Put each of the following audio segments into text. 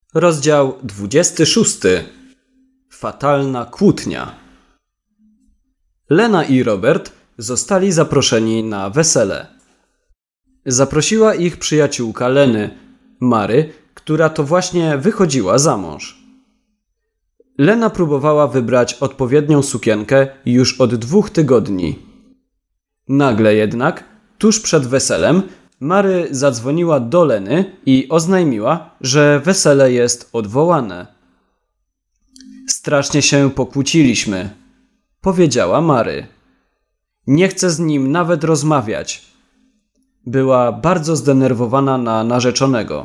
Rozdział 26. Fatalna kłótnia. Lena i Robert zostali zaproszeni na wesele. Zaprosiła ich przyjaciółka Leny, Mary, która to właśnie wychodziła za mąż. Lena próbowała wybrać odpowiednią sukienkę już od 2 tygodni. Nagle jednak, tuż przed weselem, Mary zadzwoniła do Leny i oznajmiła, że wesele jest odwołane. Strasznie się pokłóciliśmy, powiedziała Mary. Nie chcę z nim nawet rozmawiać. Była bardzo zdenerwowana na narzeczonego.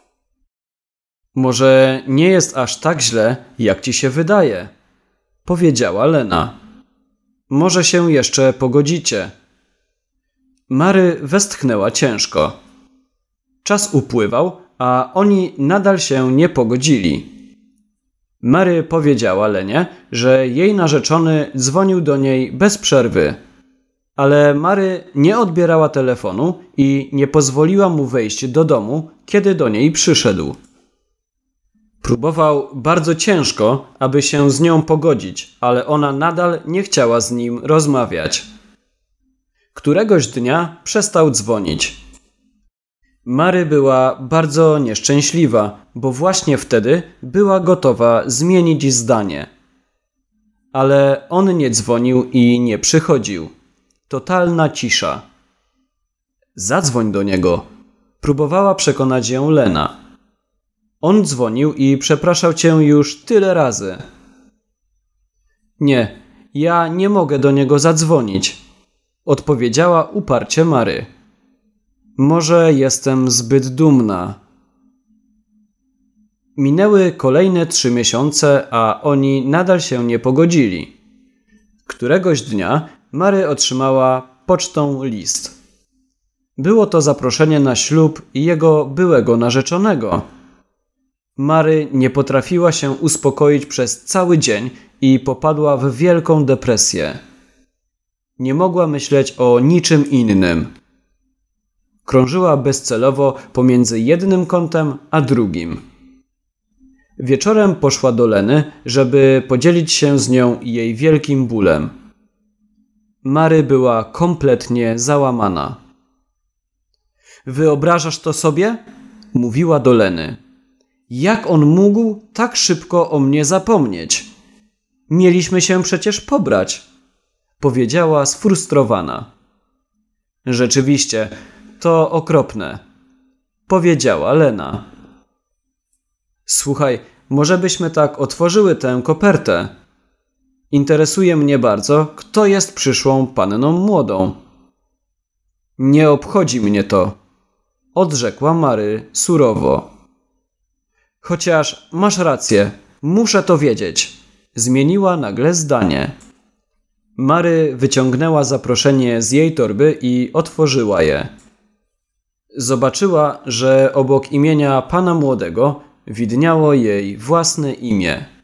Może nie jest aż tak źle, jak ci się wydaje, powiedziała Lena. Może się jeszcze pogodzicie. Mary westchnęła ciężko. Czas upływał, a oni nadal się nie pogodzili. Mary powiedziała Lenie, że jej narzeczony dzwonił do niej bez przerwy. Ale Mary nie odbierała telefonu i nie pozwoliła mu wejść do domu, kiedy do niej przyszedł. Próbował bardzo ciężko, aby się z nią pogodzić, ale ona nadal nie chciała z nim rozmawiać. Któregoś dnia przestał dzwonić. Mary była bardzo nieszczęśliwa, bo właśnie wtedy była gotowa zmienić zdanie. Ale on nie dzwonił i nie przychodził. Totalna cisza. Zadzwoń do niego, próbowała przekonać ją Lena. On dzwonił i przepraszał cię już tyle razy. Nie, ja nie mogę do niego zadzwonić, odpowiedziała uparcie Mary. Może jestem zbyt dumna. Minęły kolejne 3 miesiące, a oni nadal się nie pogodzili. Któregoś dnia Mary otrzymała pocztą list. Było to zaproszenie na ślub jego byłego narzeczonego. Mary nie potrafiła się uspokoić przez cały dzień i popadła w wielką depresję. Nie mogła myśleć o niczym innym. Krążyła bezcelowo pomiędzy jednym kątem a drugim. Wieczorem poszła do Leny, żeby podzielić się z nią jej wielkim bólem. Mary była kompletnie załamana. Wyobrażasz to sobie? Mówiła do Leny. Jak on mógł tak szybko o mnie zapomnieć? Mieliśmy się przecież pobrać, powiedziała sfrustrowana. Rzeczywiście, to okropne, powiedziała Lena. Słuchaj, może byśmy tak otworzyły tę kopertę? Interesuje mnie bardzo, kto jest przyszłą panną młodą. Nie obchodzi mnie to, odrzekła Mary surowo. Chociaż masz rację, muszę to wiedzieć, zmieniła nagle zdanie. Mary wyciągnęła zaproszenie z jej torby i otworzyła je. Zobaczyła, że obok imienia pana młodego widniało jej własne imię.